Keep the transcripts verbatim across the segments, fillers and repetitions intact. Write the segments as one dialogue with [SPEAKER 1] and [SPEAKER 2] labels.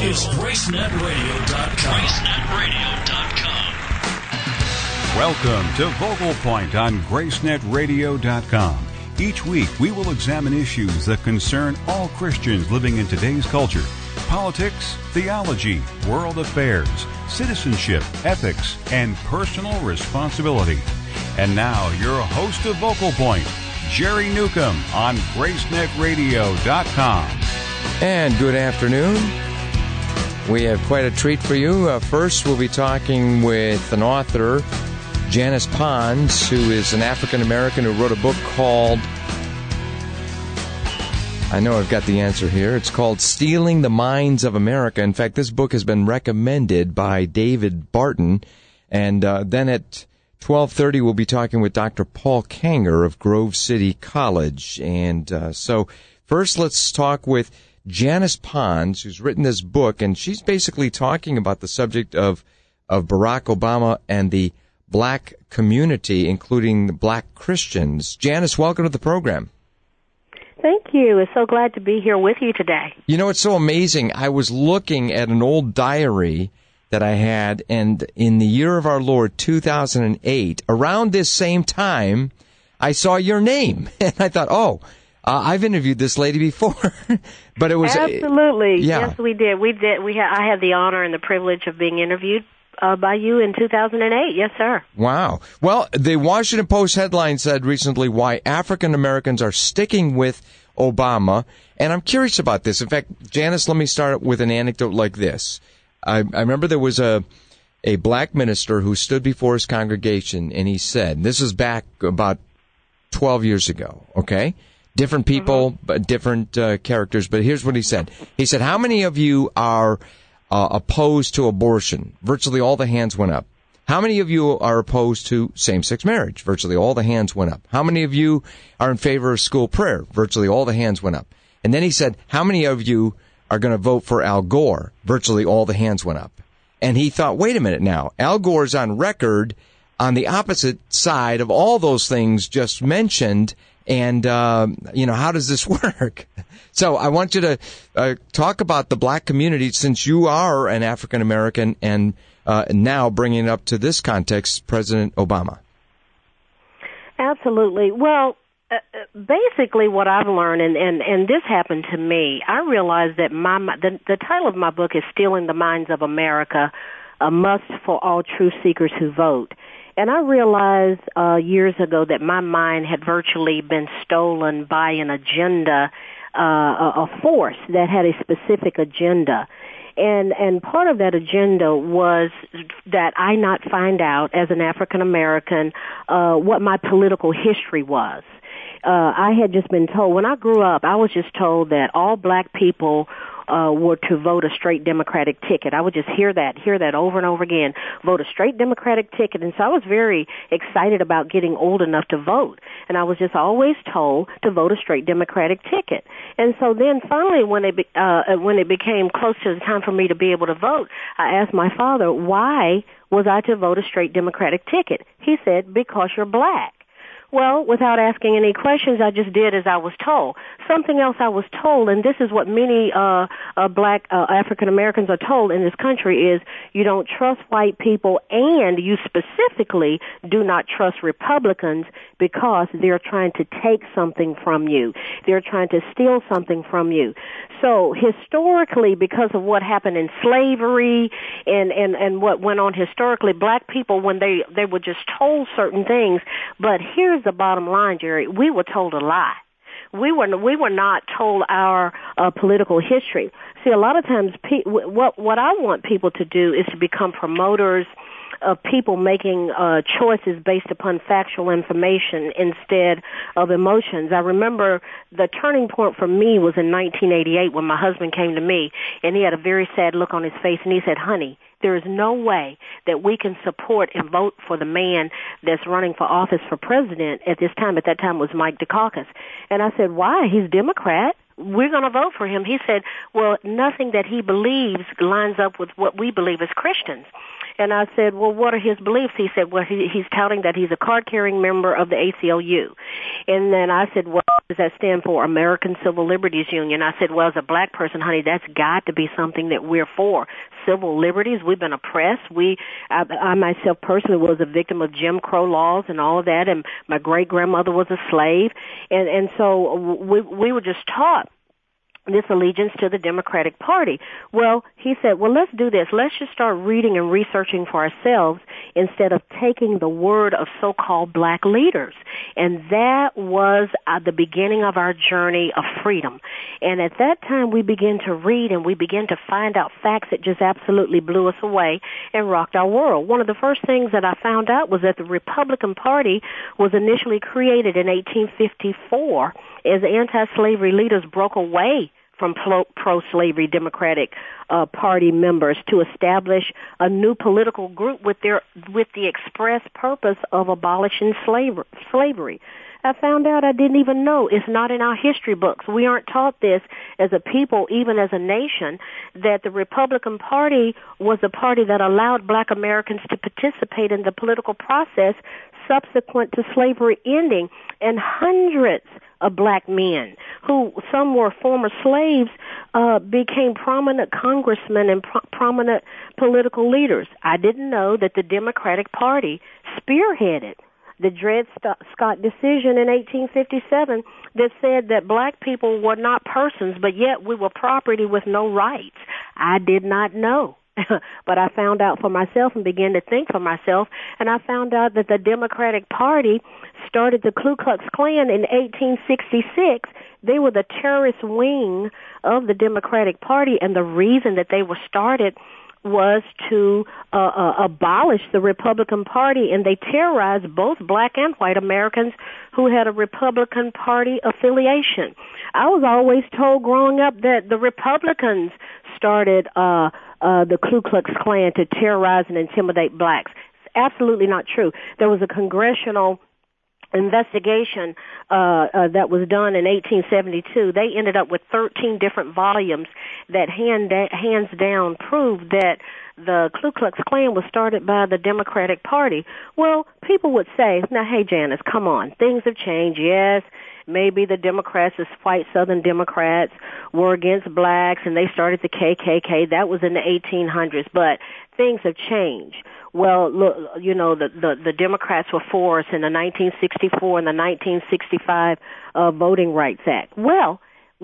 [SPEAKER 1] is Grace Net Radio dot com. Grace Net Radio dot com.
[SPEAKER 2] Welcome to Vocal Point on Grace Net Radio dot com. Each week, we will examine issues that concern all Christians living in today's culture. Politics, theology, world affairs, citizenship, ethics, and personal responsibility. And now, your host of Vocal Point, Jerry Newcomb on Grace Net Radio dot com.
[SPEAKER 3] And good afternoon. We have quite a treat for you. Uh, first, we'll be talking with an author, Janice Pons, who is an African-American who wrote a book called, I know I've got the answer here, it's called Stealing the Minds of America. In fact, this book has been recommended by David Barton. And uh, then at twelve thirty, we'll be talking with Doctor Paul Kanger of Grove City College. And uh, so first, let's talk with Janice Pons, who's written this book, and she's basically talking about the subject of, of Barack Obama and the black community, including the black Christians. Janice, welcome to the program.
[SPEAKER 4] Thank you. I'm so glad to be here with you today.
[SPEAKER 3] You know, it's so amazing. I was looking at an old diary that I had, and in the year of our Lord, two thousand eight, around this same time, I saw your name. And I thought, oh, uh, I've interviewed this lady before. But it was
[SPEAKER 4] Absolutely.
[SPEAKER 3] Uh, yeah.
[SPEAKER 4] Yes, we did. We did. We ha- I had the honor and the privilege of being interviewed Uh, by you in two thousand eight. Yes, sir.
[SPEAKER 3] Wow. Well, the Washington Post headline said recently why African Americans are sticking with Obama. And I'm curious about this. In fact, Janice, let me start with an anecdote like this. I, I remember there was a, a black minister who stood before his congregation and he said, this is back about twelve years ago, okay? Different people, mm-hmm. but different uh, characters. But here's what he said. He said, how many of you are Uh, opposed to abortion? Virtually all the hands went up. How many of you are opposed to same-sex marriage? Virtually all the hands went up. How many of you are in favor of school prayer? Virtually all the hands went up. And then he said, how many of you are going to vote for Al Gore? Virtually all the hands went up. And he thought, wait a minute now, Al Gore's on record on the opposite side of all those things just mentioned. And, uh, you know, how does this work? So I want you to uh, talk about the black community, since you are an African-American, and uh, now bringing it up to this context, President Obama.
[SPEAKER 4] Absolutely. Well, uh, basically what I've learned, and, and, and this happened to me, I realized that my the, the title of my book is Stealing the Minds of America, a must for all truth seekers who vote. And I realized uh, years ago that my mind had virtually been stolen by an agenda, uh, a force that had a specific agenda. And and part of that agenda was that I not find out, as an African American, uh, what my political history was. Uh, I had just been told, when I grew up, I was just told that all black people Uh, were to vote a straight Democratic ticket. I would just hear that, hear that over and over again, vote a straight Democratic ticket. And so I was very excited about getting old enough to vote. And I was just always told to vote a straight Democratic ticket. And so then finally, when it, be, uh, when it became close to the time for me to be able to vote, I asked my father, why was I to vote a straight Democratic ticket? He said, because you're black. Well, without asking any questions, I just did as I was told. Something else I was told, and this is what many uh, uh black uh, African Americans are told in this country, is you don't trust white people, and you specifically do not trust Republicans because they're trying to take something from you. They're trying to steal something from you. So historically, because of what happened in slavery and, and, and what went on historically, black people, when they, they were just told certain things, but here's the bottom line, Jerry, we were told a lie. We were we were not told our uh, political history. See, a lot of times, pe- what what I want people to do is to become promoters of people making uh, choices based upon factual information instead of emotions. I remember the turning point for me was in nineteen eighty-eight when my husband came to me, and he had a very sad look on his face, and he said, honey, there is no way that we can support and vote for the man that's running for office for president at this time. At that time was Mike Dukakis. And I said, why? He's Democrat. We're going to vote for him. He said, well, nothing that he believes lines up with what we believe as Christians. And I said, well, what are his beliefs? He said, well, he, he's touting that he's a card-carrying member of the A C L U. And then I said, what does that stand for? American Civil Liberties Union. I said, well, as a black person, honey, that's got to be something that we're for. Civil liberties, we've been oppressed. We, I, I myself personally was a victim of Jim Crow laws and all of that, and my great-grandmother was a slave. And, and so we, we were just taught this allegiance to the Democratic Party. Well, he said, well, let's do this. Let's just start reading and researching for ourselves instead of taking the word of so-called black leaders. And that was uh, the beginning of our journey of freedom. And at that time, we began to read and we began to find out facts that just absolutely blew us away and rocked our world. One of the first things that I found out was that the Republican Party was initially created in eighteen fifty-four as anti-slavery leaders broke away from pro-slavery Democratic uh, Party members to establish a new political group with their with the express purpose of abolishing slavery. slavery. I found out I didn't even know. It's not in our history books. We aren't taught this as a people, even as a nation, that the Republican Party was a party that allowed black Americans to participate in the political process subsequent to slavery ending, and hundreds of black men, who some were former slaves, uh, became prominent congressmen and pro- prominent political leaders. I didn't know that the Democratic Party spearheaded the Dred Scott decision in eighteen fifty-seven that said that black people were not persons, but yet we were property with no rights. I did not know. But I found out for myself and began to think for myself, and I found out that the Democratic Party started the Ku Klux Klan in eighteen sixty-six. They were the terrorist wing of the Democratic Party, and the reason that they were started was to uh, uh, abolish the Republican Party, and they terrorized both black and white Americans who had a Republican Party affiliation. I was always told growing up that the Republicans started uh, uh, the Ku Klux Klan to terrorize and intimidate blacks. It's absolutely not true. There was a congressional investigation uh, uh, that was done in eighteen seventy-two. They ended up with thirteen different volumes that hand da- hands down proved that the Ku Klux Klan was started by the Democratic Party. Well, people would say, now, hey, Janice, come on. Things have changed. Yes, maybe the Democrats, the white Southern Democrats, were against blacks, and they started the K K K. That was in the eighteen hundreds, but things have changed. Well, look, you know, the, the, the Democrats were for us in the nineteen sixty-four and the nineteen sixty-five uh, Voting Rights Act. Well,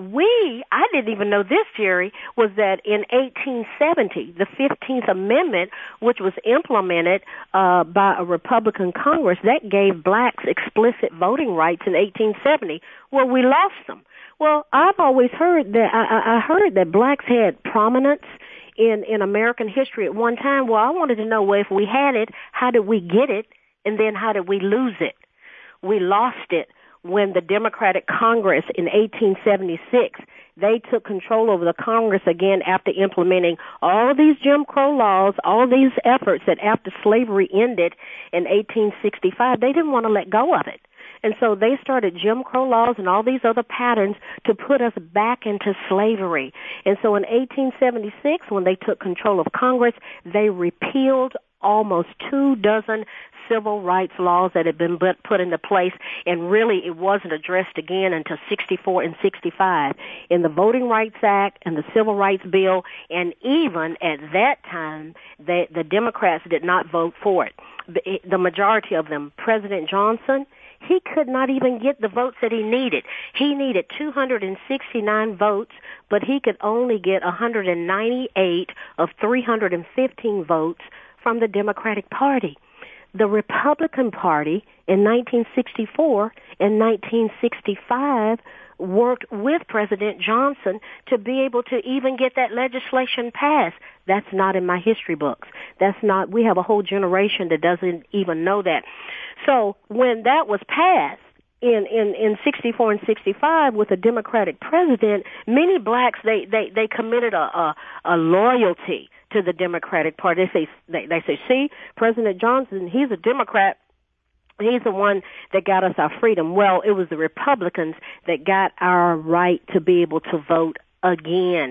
[SPEAKER 4] we, I didn't even know this, Jerry, was that in eighteen seventy, the fifteenth Amendment, which was implemented uh, by a Republican Congress, that gave blacks explicit voting rights in eighteen seventy. Well, we lost them. Well, I've always heard that, I, I heard that blacks had prominence in, in American history at one time. Well, I wanted to know, well, if we had it, how did we get it, and then how did we lose it? We lost it when the Democratic Congress in eighteen seventy-six, they took control over the Congress again after implementing all of these Jim Crow laws, all of these efforts that after slavery ended in eighteen sixty-five, they didn't want to let go of it. And so they started Jim Crow laws and all these other patterns to put us back into slavery. And so in eighteen seventy-six, when they took control of Congress, they repealed almost two dozen civil rights laws that had been put into place, and really it wasn't addressed again until sixty-four and sixty-five in the Voting Rights Act and the Civil Rights Bill, and even at that time, they, the Democrats did not vote for it. The, the majority of them, President Johnson, he could not even get the votes that he needed. He needed two hundred sixty-nine votes, but he could only get one hundred ninety-eight of three hundred fifteen votes from the Democratic Party. The Republican Party in nineteen sixty-four and nineteen sixty-five worked with President Johnson to be able to even get that legislation passed. That's not in my history books. That's not, we have a whole generation that doesn't even know that. So when that was passed in, in, in sixty-four and sixty-five with a Democratic president, many blacks, they, they, they committed a, a, a loyalty to the Democratic Party. They say, they, they say, see, President Johnson, he's a Democrat. He's the one that got us our freedom. Well, it was the Republicans that got our right to be able to vote again.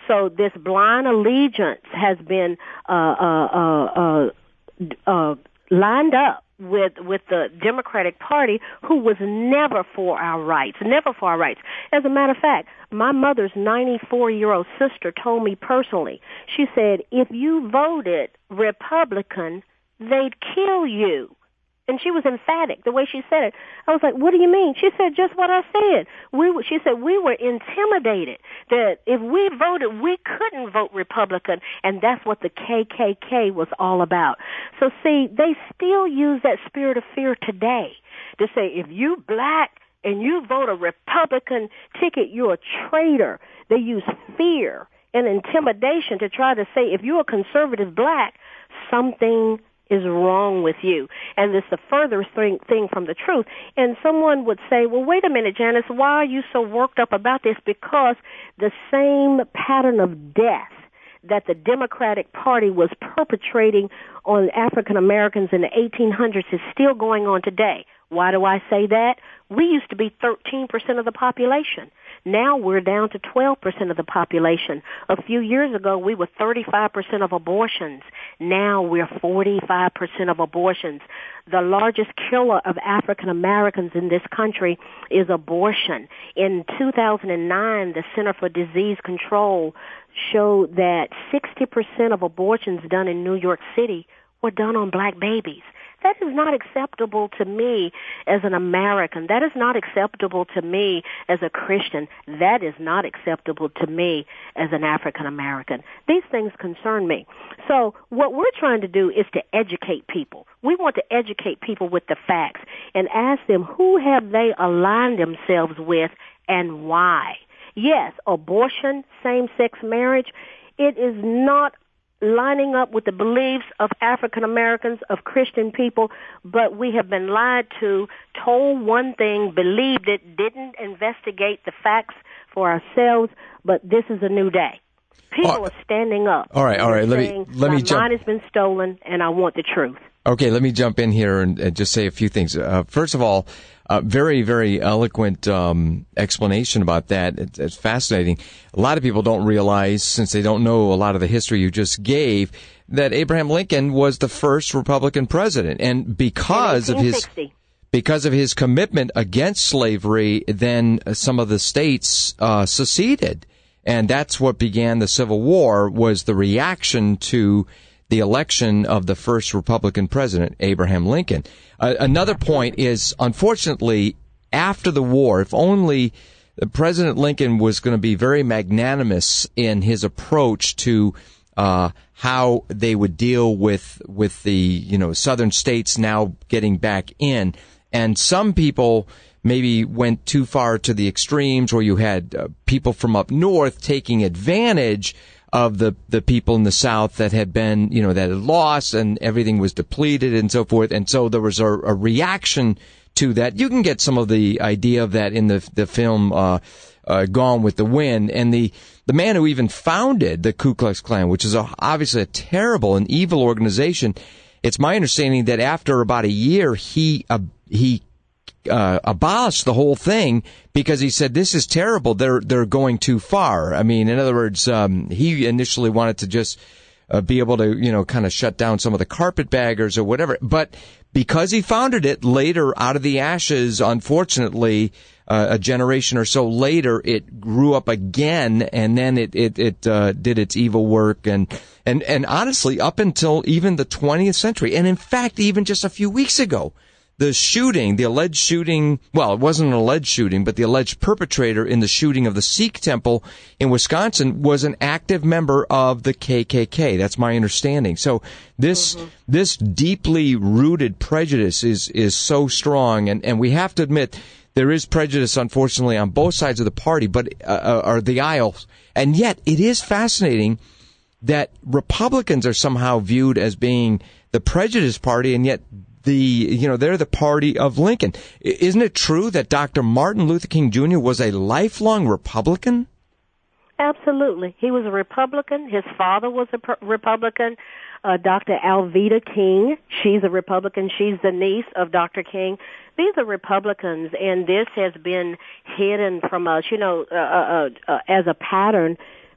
[SPEAKER 4] So this blind allegiance has been uh, uh, uh, uh, uh, lined up with with the Democratic Party, who was never for our rights, never for our rights. As a matter of fact, my mother's ninety-four-year-old sister told me personally, she said, if you voted Republican, they'd kill you. And she was emphatic, the way she said it. I was like, what do you mean? She said, just what I said. We, She said, we were intimidated that if we voted, we couldn't vote Republican, and that's what the K K K was all about. So, see, they still use that spirit of fear today to say, if you black and you vote a Republican ticket, you're a traitor. They use fear and intimidation to try to say, if you're a conservative black, something is wrong with you. And this is the furthest thing, thing from the truth. And someone would say, well, wait a minute, Janice, why are you so worked up about this? Because the same pattern of death that the Democratic Party was perpetrating on African Americans in the eighteen hundreds is still going on today. Why do I say that? We used to be thirteen percent of the population. Now we're down to twelve percent of the population. A few years ago, we were thirty-five percent of abortions. Now we're forty-five percent of abortions. The largest killer of African Americans in this country is abortion. In two thousand nine, the Center for Disease Control showed that sixty percent of abortions done in New York City were done on black babies. That is not acceptable to me as an American. That is not acceptable to me as a Christian. That is not acceptable to me as an African American. These things concern me. So what we're trying to do is to educate people. We want to educate people with the facts and ask them who have they aligned themselves with and why. Yes, abortion, same-sex marriage, it is not lining up with the beliefs of African Americans, of Christian people, but we have been lied to, told one thing, believed it, didn't investigate the facts for ourselves, but this is a new day. People oh, are standing up.
[SPEAKER 3] All right, all right. Let me let me jump.
[SPEAKER 4] Mine has been stolen, and I want the truth.
[SPEAKER 3] Okay, let me jump in here and, and just say a few things. Uh, first of all, uh, very, very eloquent um, explanation about that. It, it's fascinating. A lot of people don't realize, since they don't know a lot of the history you just gave, that Abraham Lincoln was the first Republican president, and because of his because of his commitment against slavery, then some of the states uh, seceded, and that's what began the Civil War. Was the reaction to the election of the first Republican president, Abraham Lincoln. Uh, another point is, unfortunately, after the war, if only President Lincoln was going to be very magnanimous in his approach to uh, how they would deal with with the you know southern states now getting back in, and some people maybe went too far to the extremes, where you had uh, people from up north taking advantage of the, the people in the South that had been, you know, that had lost and everything was depleted and so forth. And so there was a, a reaction to that. You can get some of the idea of that in the the film uh, uh, Gone with the Wind. And the, the man who even founded the Ku Klux Klan, which is a, obviously a terrible and evil organization, it's my understanding that after about a year, he uh, he Uh, abolished the whole thing because he said, this is terrible. They're they're going too far. I mean, in other words, um, he initially wanted to just uh, be able to, you know, kind of shut down some of the carpetbaggers or whatever. But because he founded it later out of the ashes, unfortunately, uh, a generation or so later, it grew up again, and then it it, it uh, did its evil work. And, and, and honestly, up until even the twentieth century, and in fact, even just a few weeks ago, the shooting, the alleged shooting, well, it wasn't an alleged shooting, but the alleged perpetrator in the shooting of the Sikh temple in Wisconsin was an active member of the K K K. That's my understanding. So this mm-hmm. this deeply rooted prejudice is is so strong, and, and we have to admit there is prejudice, unfortunately, on both sides of the party, but uh, or the aisles. And yet it is fascinating that Republicans are somehow viewed as being the prejudice party, and yet The, you know, they're the party of Lincoln. Isn't it true that Doctor Martin Luther King Junior was a lifelong Republican?
[SPEAKER 4] Absolutely. He was a Republican. His father was a Republican. Uh, Doctor Alveda King, she's a Republican. She's the niece of Doctor King. These are Republicans, and this has been hidden from us, you know, uh, uh, uh, as a pattern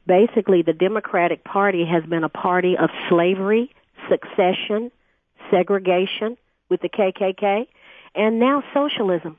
[SPEAKER 4] basically the Democratic Party has been a party of slavery, succession, segregation with the K K K, and now socialism.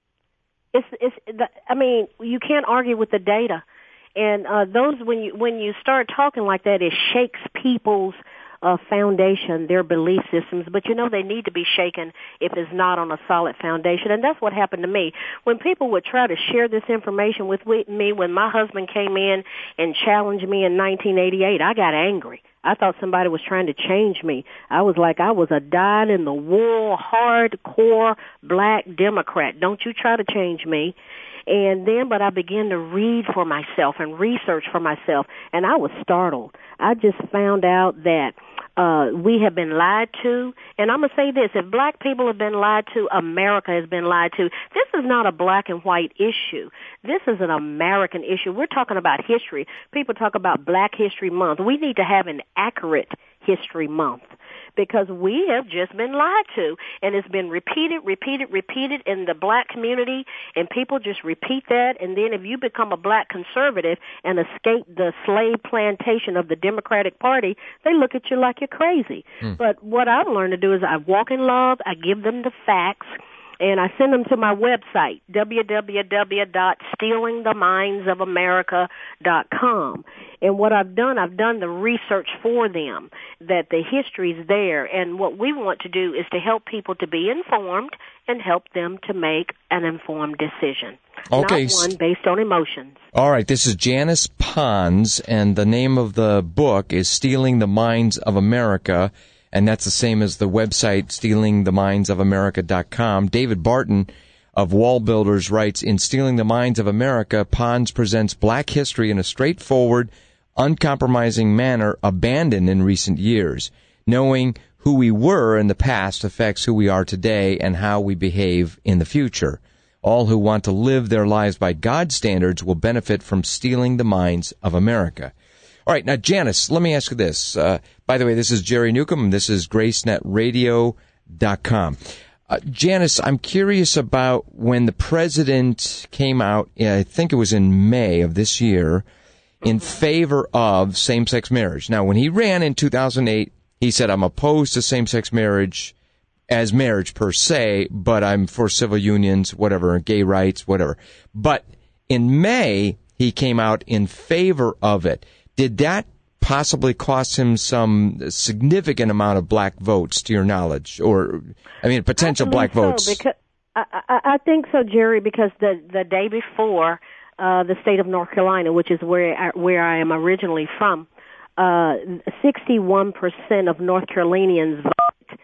[SPEAKER 4] It's, it's, the, I mean, you can't argue with the data. And uh, those, when you when you start talking like that, it shakes people's uh, foundation, their belief systems. But you know they need to be shaken if it's not on a solid foundation. And that's what happened to me. When people would try to share this information with me, when my husband came in and challenged me in nineteen eighty-eight, I got angry. I thought somebody was trying to change me. I was like, I was a dyed-in-the-wool, hardcore black Democrat. Don't you try to change me. And then, but I began to read for myself and research for myself, and I was startled. I just found out that uh, we have been lied to. And I'm going to say this, if black people have been lied to, America has been lied to. This is not a black and white issue. This is an American issue. We're talking about history. People talk about Black History Month. We need to have an accurate History Month, because we have just been lied to, and it's been repeated, repeated, repeated in the black community, and people just repeat that, and then if you become a black conservative and escape the slave plantation of the Democratic Party, they look at you like you're crazy. Mm. But what I've learned to do is I walk in love, I give them the facts, and I send them to my website, w w w dot stealing the minds of america dot com. And what I've done, I've done the research for them, that the history's there. And what we want to do is to help people to be informed and help them to make an informed decision.
[SPEAKER 3] Okay.
[SPEAKER 4] Not one based on emotions.
[SPEAKER 3] All right, this is Janice Pons, and the name of the book is Stealing the Minds of America. And that's the same as the website, stealing the minds of america dot com. David Barton of Wall Builders writes, in Stealing the Minds of America, Pons presents black history in a straightforward, uncompromising manner abandoned in recent years. Knowing who we were in the past affects who we are today and how we behave in the future. All who want to live their lives by God's standards will benefit from stealing the minds of America. All right, now, Janice, let me ask you this. Uh, by the way, this is Jerry Newcomb, and this is grace net radio dot com. Uh, Janice, I'm curious about when the president came out, I think it was in May of this year, in favor of same-sex marriage. Now, when he ran in two thousand eight, he said, I'm opposed to same-sex marriage as marriage per se, but I'm for civil unions, whatever, gay rights, whatever. But in May, he came out in favor of it. Did that possibly cost him some significant amount of black votes, to your knowledge? Or, I mean, potential
[SPEAKER 4] I
[SPEAKER 3] black
[SPEAKER 4] so,
[SPEAKER 3] votes?
[SPEAKER 4] Because, I, I, I think so, Jerry, because the, the day before, uh, the state of North Carolina, which is where I, where I am originally from, uh, sixty-one percent of North Carolinians voted.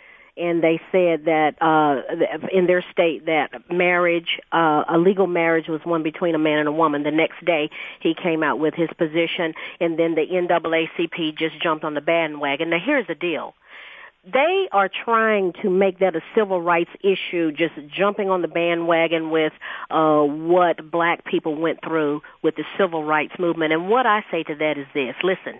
[SPEAKER 4] And they said that uh in their state that marriage, uh a legal marriage was one between a man and a woman. The next day he came out with his position, and then the N double A C P just jumped on the bandwagon. Now here's the deal. They are trying to make that a civil rights issue, just jumping on the bandwagon with uh what black people went through with the civil rights movement. And what I say to that is this. Listen,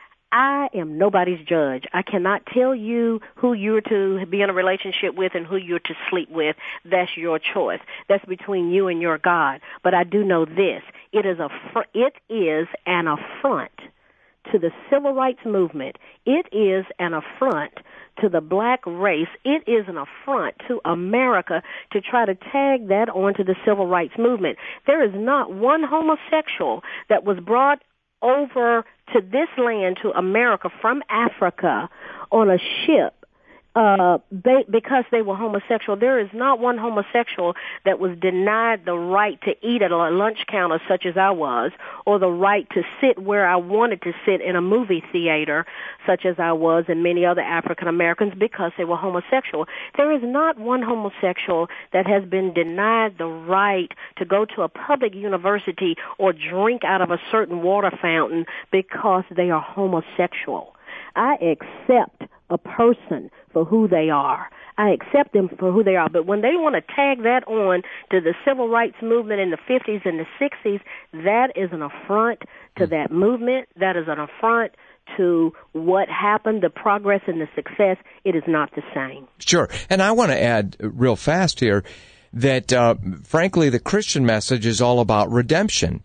[SPEAKER 4] I am nobody's judge. I cannot tell you who you're to be in a relationship with and who you're to sleep with. That's your choice. That's between you and your God. But I do know this. It is a fr- it is an affront to the civil rights movement. It is an affront to the black race. It is an affront to America to try to tag that onto the civil rights movement. There is not one homosexual that was brought over to this land, to America, from Africa on a ship uh, they, because they were homosexual. There is not one homosexual that was denied the right to eat at a lunch counter such as I was, or the right to sit where I wanted to sit in a movie theater such as I was, and many other African Americans, because they were homosexual. There is not one homosexual that has been denied the right to go to a public university or drink out of a certain water fountain because they are homosexual. I accept a person for who they are. I accept them for who they are. But when they want to tag that on to the civil rights movement in the fifties and the sixties, that is an affront to that movement. That is an affront to what happened, the progress and the success. It is not the same.
[SPEAKER 3] Sure. And I want to add real fast here that, uh, frankly, the Christian message is all about redemption.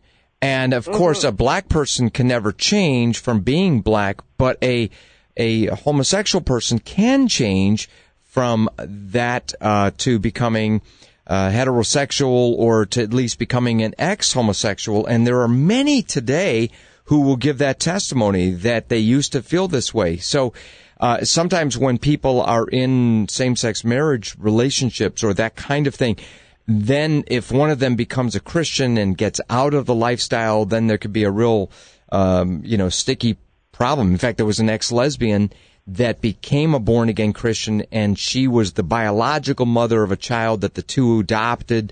[SPEAKER 3] And, of mm-hmm. course, a black person can never change from being black, but a a homosexual person can change from that uh, to becoming uh, heterosexual or to at least becoming an ex-homosexual. And there are many today who will give that testimony that they used to feel this way. So uh, sometimes when people are in same-sex marriage relationships or that kind of thing, then if one of them becomes a Christian and gets out of the lifestyle, then there could be a real, um, you know, sticky problem. In fact, there was an ex-lesbian that became a born-again Christian, and she was the biological mother of a child that the two adopted.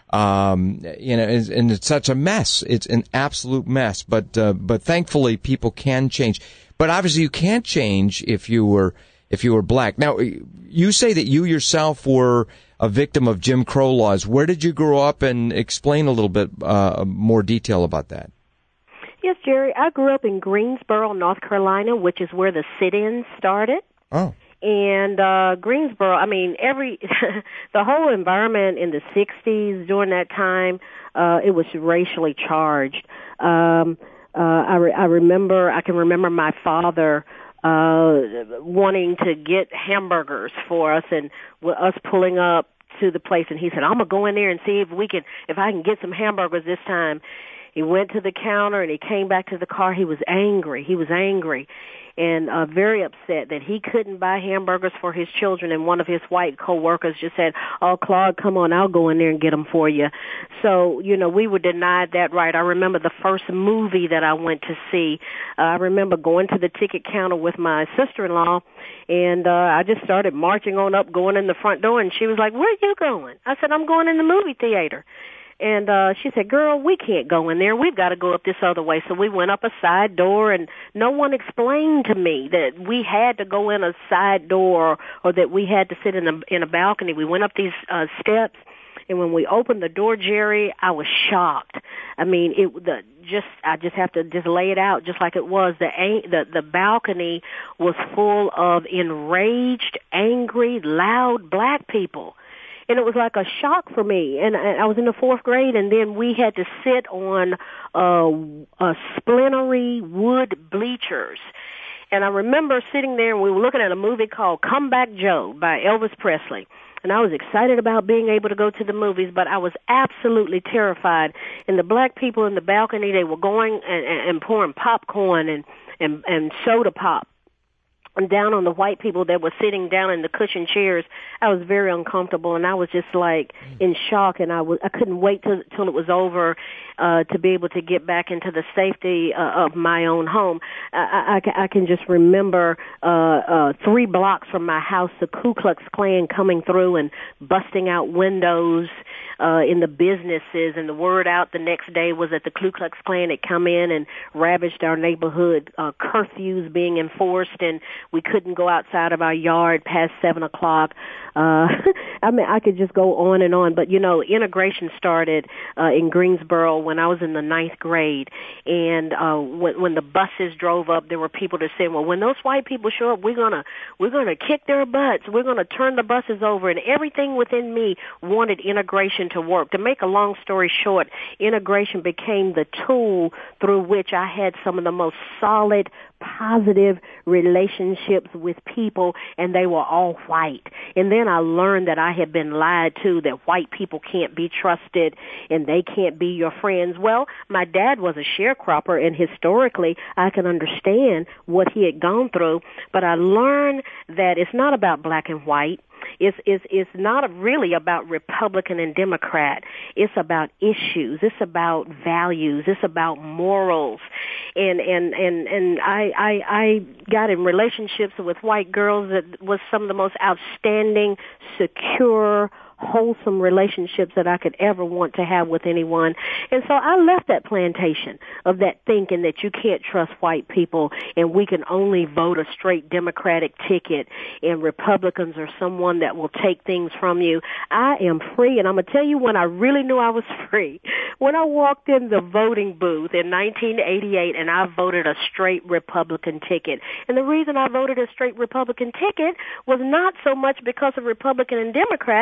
[SPEAKER 3] Um, you know, and, and it's such a mess. It's an absolute mess. But uh, but thankfully, people can change. But obviously, you can't change if you were if you were black. Now, you say that you yourself were a victim of Jim Crow laws. Where did you grow up, and explain a little bit uh, more detail about that?
[SPEAKER 4] Yes, Jerry, I grew up in Greensboro, North Carolina, which is where the sit-ins started.
[SPEAKER 3] Oh.
[SPEAKER 4] And uh Greensboro, I mean, every the whole environment in the sixties during that time, uh it was racially charged. Um uh I re- I remember I can remember my father uh wanting to get hamburgers for us, and with us pulling up to the place, and he said, "I'm going to go in there and see if we can if I can get some hamburgers this time." He went to the counter and he came back to the car. He was angry. He was angry and uh, very upset that he couldn't buy hamburgers for his children. And one of his white coworkers just said, "Oh, Claude, come on, I'll go in there and get them for you." So, you know, we were denied that right. I remember the first movie that I went to see. Uh, I remember going to the ticket counter with my sister-in-law, and uh, I just started marching on up, going in the front door, and she was like, "Where are you going?" I said, "I'm going in the movie theater." And uh she said, "Girl, we can't go in there. We've got to go up this other way." So we went up a side door, and no one explained to me that we had to go in a side door or that we had to sit in a in a balcony. We went up these uh steps, and when we opened the door, Jerry, I was shocked. I mean, it the just I just have to just lay it out just like it was. The the the balcony was full of enraged, angry, loud black people. And it was like a shock for me. And I was in the fourth grade, and then we had to sit on uh, a splintery wood bleachers. And I remember sitting there, and we were looking at a movie called Comeback Joe by Elvis Presley. And I was excited about being able to go to the movies, but I was absolutely terrified. And the black people in the balcony, they were going and, and pouring popcorn and, and, and soda pop. And down on the white people that were sitting down in the cushion chairs, I was very uncomfortable, and I was just like in shock, and I was I couldn't wait till, till it was over uh, to be able to get back into the safety uh, of my own home. I, I, I can just remember uh, uh, three blocks from my house, the Ku Klux Klan coming through and busting out windows uh, in the businesses, and the word out the next day was that the Ku Klux Klan had come in and ravaged our neighborhood, uh, curfews being enforced, and we couldn't go outside of our yard past seven o'clock. Uh, I mean, I could just go on and on. But, you know, integration started uh, in Greensboro when I was in the ninth grade. And uh, when, when the buses drove up, there were people that said, well, when those white people show up, we're going to we're gonna kick their butts. We're going to turn the buses over. And everything within me wanted integration to work. To make a long story short, integration became the tool through which I had some of the most solid, positive relationships with people, and they were all white. And then I learned that I had been lied to, that white people can't be trusted and they can't be your friends. Well, my dad was a sharecropper, and historically I can understand what he had gone through, but I learned that it's not about black and white. It's, it's, it's not really about Republican and Democrat. It's about issues. It's about values. It's about morals. And, and, and, and I, I, I got in relationships with white girls that was some of the most outstanding, secure, wholesome relationships that I could ever want to have with anyone. And so I left that plantation of that thinking that you can't trust white people and we can only vote a straight Democratic ticket and Republicans are someone that will take things from you. I am free, and I'm going to tell you when I really knew I was free. When I walked in the voting booth in nineteen eighty-eight and I voted a straight Republican ticket. And the reason I voted a straight Republican ticket was not so much because of Republican and Democrat.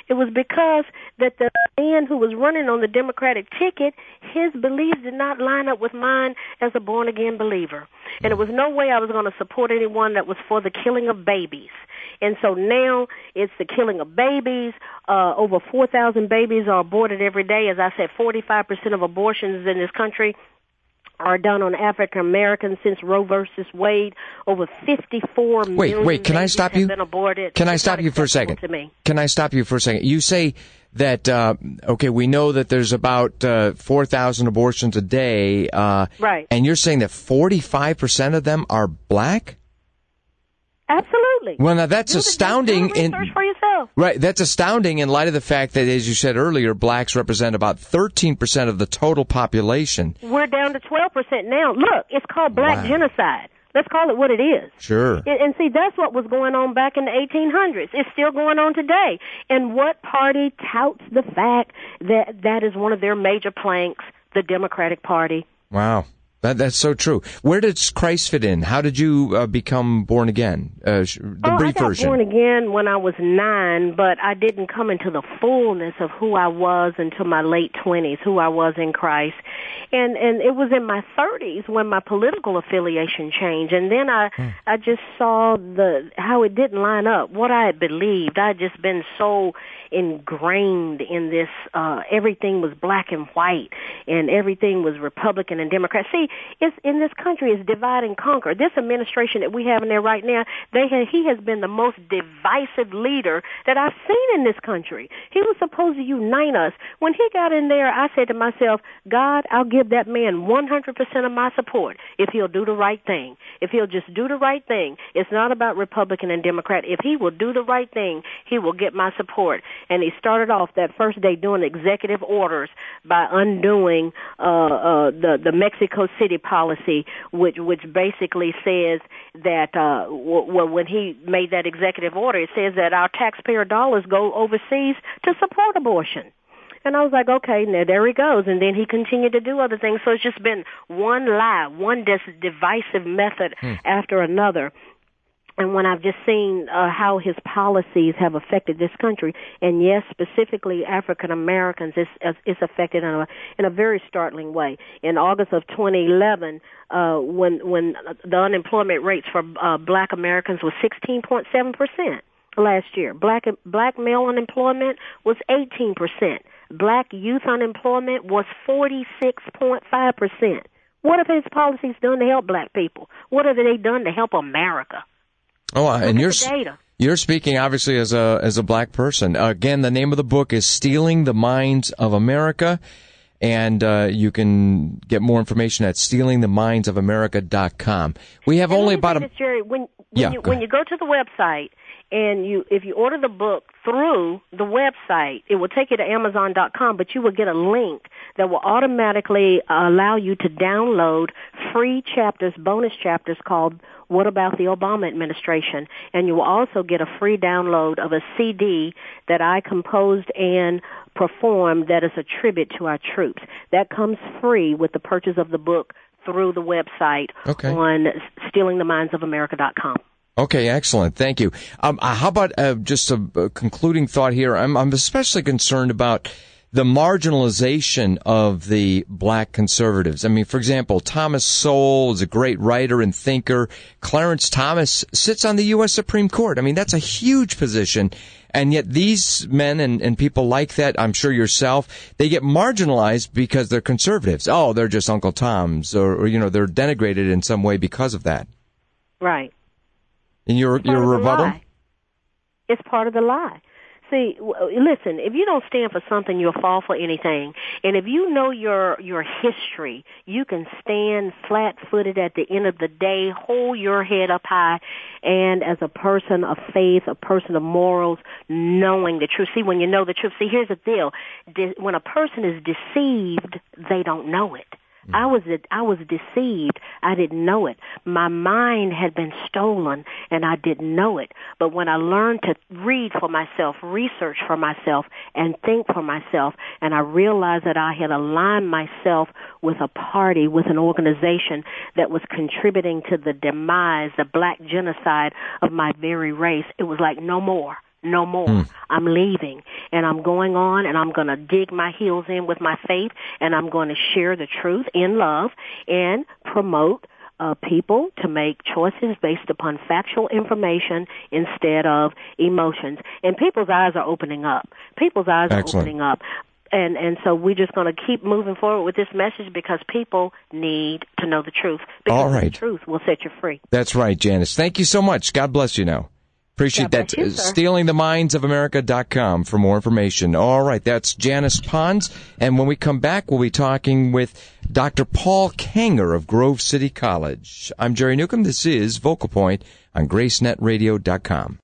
[SPEAKER 4] It was because that the man who was running on the Democratic ticket, his beliefs did not line up with mine as a born-again believer. And it was no way I was going to support anyone that was for the killing of babies. And so now it's the killing of babies. Uh, over four thousand babies are aborted every day. As I said, forty-five percent of abortions in this country are done on African Americans since Roe versus Wade. Over fifty-four
[SPEAKER 3] wait,
[SPEAKER 4] million
[SPEAKER 3] wait, can I stop
[SPEAKER 4] have
[SPEAKER 3] you?
[SPEAKER 4] been aborted.
[SPEAKER 3] Can I
[SPEAKER 4] It's
[SPEAKER 3] stop
[SPEAKER 4] not
[SPEAKER 3] you for a second?
[SPEAKER 4] acceptable to me.
[SPEAKER 3] Can I stop you for a second? You say that, uh, okay, we know that there's about uh, four thousand abortions a day. Uh,
[SPEAKER 4] Right.
[SPEAKER 3] And you're saying that forty-five percent of them are black?
[SPEAKER 4] Absolutely.
[SPEAKER 3] Well, now that's
[SPEAKER 4] Do the-
[SPEAKER 3] astounding.
[SPEAKER 4] do the
[SPEAKER 3] in
[SPEAKER 4] research for yourself.
[SPEAKER 3] Right, that's astounding in light of the fact that, as you said earlier, blacks represent about thirteen percent of the total population.
[SPEAKER 4] We're down to twelve percent now. Look, it's called black
[SPEAKER 3] Wow.
[SPEAKER 4] genocide. Let's call it what it is.
[SPEAKER 3] Sure.
[SPEAKER 4] And, and see, that's what was going on back in the eighteen hundreds. It's still going on today. And what party touts the fact that that is one of their major planks? The Democratic Party.
[SPEAKER 3] Wow. That, that's so true. Where does Christ fit in? How did you uh, become born again? Uh, sh- the
[SPEAKER 4] oh,
[SPEAKER 3] brief
[SPEAKER 4] I got
[SPEAKER 3] version.
[SPEAKER 4] born again when I was nine, but I didn't come into the fullness of who I was until my late twenties, who I was in Christ. And and it was in my thirties when my political affiliation changed, and then I
[SPEAKER 3] Hmm.
[SPEAKER 4] I just saw the how it didn't line up. What I had believed, I had just been so ingrained in this. Uh, everything was black and white, and everything was Republican and Democrat. See, it's in this country is divide and conquer. This administration that we have in there right now, they have, he has been the most divisive leader that I've seen in this country. He was supposed to unite us. When he got in there, I said to myself, God, I'll give that man one hundred percent of my support if he'll do the right thing. If he'll just do the right thing. It's not about Republican and Democrat. If he will do the right thing, he will get my support. And he started off that first day doing executive orders by undoing uh, uh, the the Mexico City policy, which which basically says that uh, w- well, when he made that executive order, it says that our taxpayer dollars go overseas to support abortion. And I was like, okay, now there he goes. And then he continued to do other things. So it's just been one lie, one dis- divisive method hmm. after another. And when I've just seen uh, how his policies have affected this country, and yes, specifically African Americans, it's, it's affected in a in a very startling way. In August of twenty eleven, uh, when when the unemployment rates for uh, Black Americans was sixteen point seven percent last year, black black male unemployment was eighteen percent. Black youth unemployment was forty-six point five percent. What have his policies done to help black people? What have they done to help America?
[SPEAKER 3] Oh,
[SPEAKER 4] Look
[SPEAKER 3] and you're
[SPEAKER 4] data.
[SPEAKER 3] you're speaking obviously as a as a black person. Again, the name of the book is "Stealing the Minds of America," and uh, you can get more information at stealing the minds of america dot com. We have
[SPEAKER 4] and
[SPEAKER 3] only
[SPEAKER 4] let me
[SPEAKER 3] about
[SPEAKER 4] say
[SPEAKER 3] a
[SPEAKER 4] this, Jerry, when when,
[SPEAKER 3] yeah,
[SPEAKER 4] you,
[SPEAKER 3] go
[SPEAKER 4] when
[SPEAKER 3] ahead.
[SPEAKER 4] you go to the website and you if you order the book through the website, it will take you to amazon dot com, but you will get a link that will automatically allow you to download free chapters, bonus chapters called What About the Obama Administration? And you will also get a free download of a C D that I composed and performed that is a tribute to our troops. That comes free with the purchase of the book through the website
[SPEAKER 3] okay.
[SPEAKER 4] on stealing the minds of america dot com.
[SPEAKER 3] Okay, excellent. Thank you. Um, uh, how about uh, just a, a concluding thought here? I'm, I'm especially concerned about the marginalization of the black conservatives. I mean, for example, Thomas Sowell is a great writer and thinker. Clarence Thomas sits on the U S Supreme Court. I mean, that's a huge position. And yet these men and, and people like that, I'm sure yourself, they get marginalized because they're conservatives. Oh, they're just Uncle Toms, or, or you know, they're denigrated in some way because of that.
[SPEAKER 4] Right.
[SPEAKER 3] And your your rebuttal?
[SPEAKER 4] Lie. It's part of the lie. See, w- listen, if you don't stand for something, you'll fall for anything. And if you know your your history, you can stand flat-footed at the end of the day, hold your head up high, and as a person of faith, a person of morals, knowing the truth. See, when you know the truth, see, here's the deal. De- when a person is deceived, they don't know it. I was I was deceived. I didn't know it. My mind had been stolen, and I didn't know it. But when I learned to read for myself, research for myself, and think for myself, and I realized that I had aligned myself with a party, with an organization that was contributing to the demise, the black genocide of my very race, it was like no more. no more. Mm. I'm leaving, and I'm going on, and I'm going to dig my heels in with my faith, and I'm going to share the truth in love and promote uh, people to make choices based upon factual information instead of emotions. And people's eyes are opening up. People's eyes
[SPEAKER 3] Excellent.
[SPEAKER 4] are opening up. And and so we're just going to keep moving forward with this message because people need to know the truth. Because
[SPEAKER 3] All right.
[SPEAKER 4] the truth will set you free.
[SPEAKER 3] That's right, Janice. Thank you so much. God bless you now. Appreciate
[SPEAKER 4] God
[SPEAKER 3] that.
[SPEAKER 4] bless you, sir.
[SPEAKER 3] stealing the minds of america dot com for more information. All right, that's Janice Pons. And when we come back, we'll be talking with Doctor Paul Kanger of Grove City College. I'm Jerry Newcomb. This is Vocal Point on Grace Net Radio dot com.